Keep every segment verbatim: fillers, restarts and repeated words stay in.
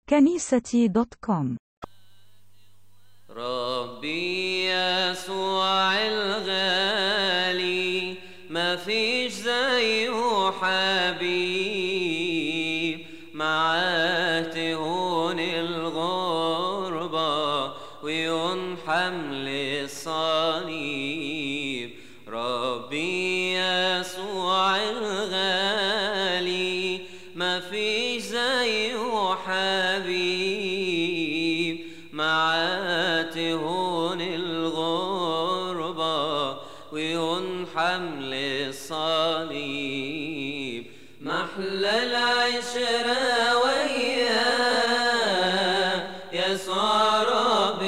كنيستي دوت كوم. ربي يسوع الغالي ما فيش زيه حبيب، معاه تهون الغربة ويون حمل الصليب. ربي يسوع الغالي ما فيش زيه حبيب، معاه تهون الغربة ويهون حمل الصليب. محلى العشرة وياه يسوع رب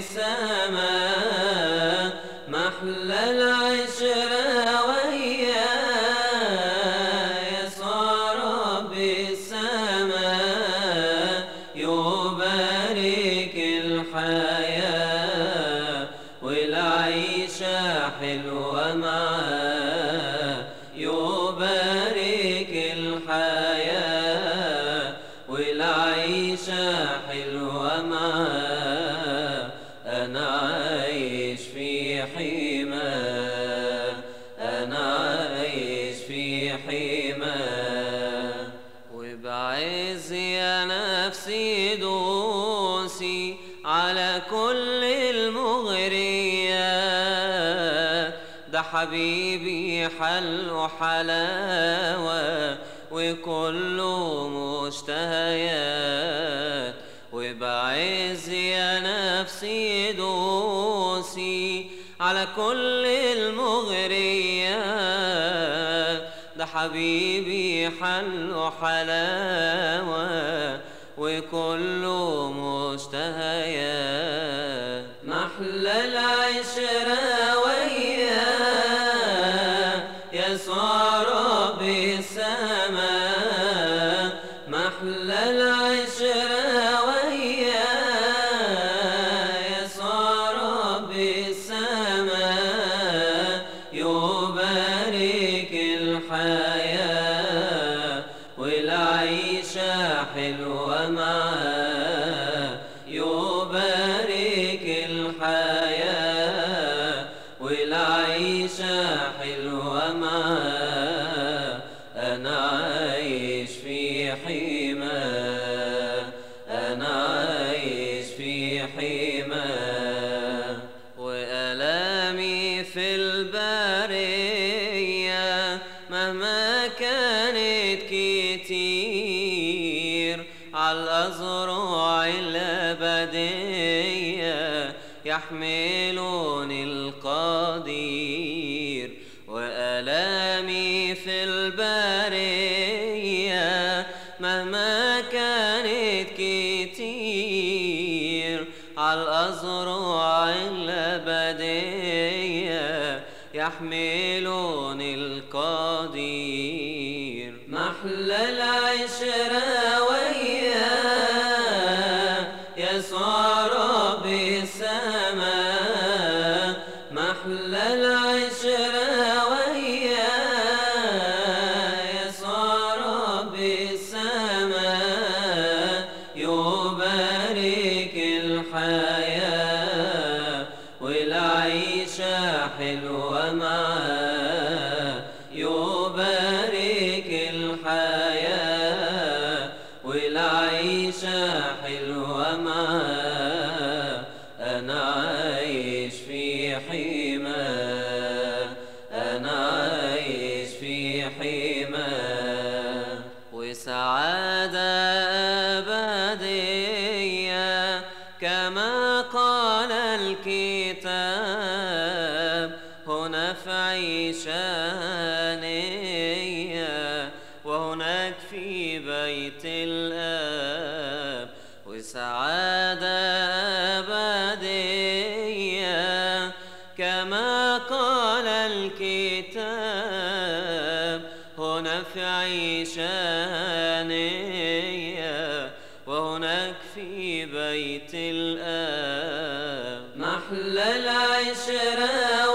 السماء، محلى العشرة وياه يسوع رب السماء، يبارك الحياة والعيشة حلوة معاه، يبارك الحياة والعيشة حلوة معاه. أنا عايش في حماه، أنا عايش في حماه، وبعز يا نفسي دوسي على كل المغريات. ده حبيبي حلو حلاوة وكله مشتهيات، وبعز يا نفسي دوسي على كل المغريات. ده حبيبي حلو حلاوة وكله مشتهيات. محلى العشرة وياه يسوع رب السماء، محلى العشرة وياه يسوع رب السماء، يبارك الحياة والعيشة حلوة معاه، يبارك الحياة والعيشة حلوة معاه. أنا عايش في حماه، أنا عايش في حماه، وآلامي في البرية مهما كانت كتير، عالأزرع الأبدية يحملوني القدير. وآلامي في البرية مهما كانت كتير، عالأزرع الأبدية يحملوني القدير. محلى العشرة وياه يسوع رب السماء، محلى العشرة وياه يسوع رب السماء، يبارك الحياة والعيشة حلوة معاه، يبارك الحياة والعيشة حلوة معاه. أنا عايش في حماه، أنا عايش في حماه، وسعادة أبدية كما قال الكتاب. هنا في عيشانية وهناك في بيت الآب، وسعادة أبدية كما قال الكتاب. هنا في عيشانية وهناك في بيت الآب. محلى العشرة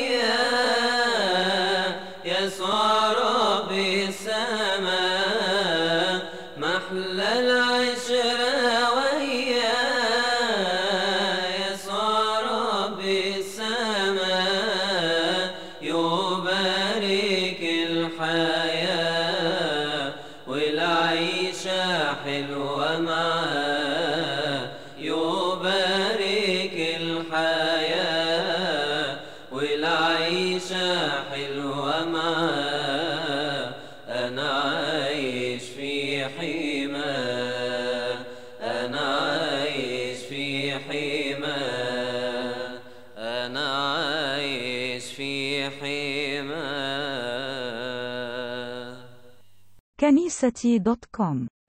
وياه يسوع رب السماء، محلى العشرة الحياة والعيشة حلوة معاه، يبارك الحياة والعيشة حلوة معاه. أنا عايش في حماه، أنا عايش في حماه، أنا عايش في حماه. كنيستي دوت كوم